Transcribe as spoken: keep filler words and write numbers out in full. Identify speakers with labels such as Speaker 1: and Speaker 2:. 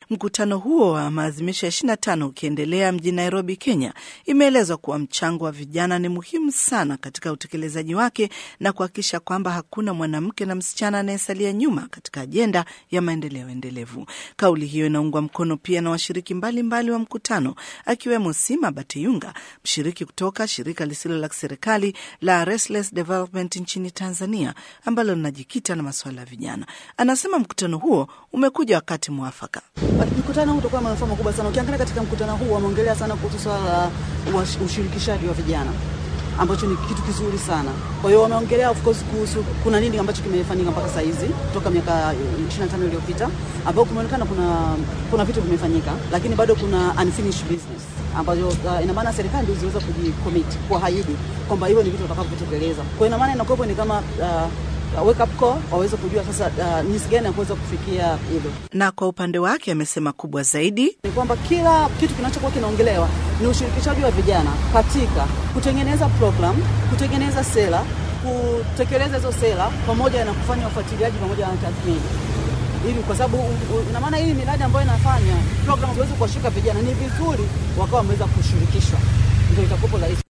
Speaker 1: Mkutano huo wa maadhimisho ya ishirini na tano ukiendelea mjini Nairobi, Kenya, imeelezwa kuwa mchango wa vijana ni muhimu sana katika utekelezaji wake na kuhakikisha kwamba hakuna mwanamke na msichana anayesalia nyuma katika ajenda ya maendeleo endelevu. Kauli hiyo inaungwa mkono pia na washiriki mbalimbali mbali wa mkutano, akiwemo Sima Bateyunga, mshiriki kutoka shirika lisilo la serikali la Restless Development nchini Tanzania, ambalo linajikita na masuala ya vijana. Anasema mkutano huo umekuja wakati mwafaka.
Speaker 2: Mkutano huu utakuwa manufaa makubwa sana. Ukiangalia katika mkutano huu wameongelea sana kuhusu swala la ushirikishaji wa vijana, ambacho ni kitu kizuri sana. Kwa hiyo wameongelea of course kuhusu kuna nini ambacho kimefanyika mpaka sasa hizi kutoka miaka ishirini na tano iliyopita, ambapo kumeonekana kuna kuna vitu vimefanyika, lakini bado kuna unfinished business ambayo uh, ina maana serikali ndio ziweza kujicommit kwa haidi kwamba hivyo ni vitu watakavyotekeleza. Kwa ina maana inakuwa ni kama uh, wake up call, waweze kujua sasa uh, jinsi gani ya kuweza kufikia hilo.
Speaker 1: Na kwa upande wake amesema kubwa zaidi
Speaker 2: ni kwamba kila kitu kinachokuwa kinaongelewa ni ushirikishaji wa vijana katika kutengeneza program, kutengeneza sera, kutekeleza hizo sera pamoja na kufanya ufuatiliaji pamoja na tathmini. Ili kwa sababu ina maana hii miradi ambayo inafanya program ziweze kuwashika vijana, ni vizuri wakawa wameweza kushirikishwa, ndio itakuwa rahisi.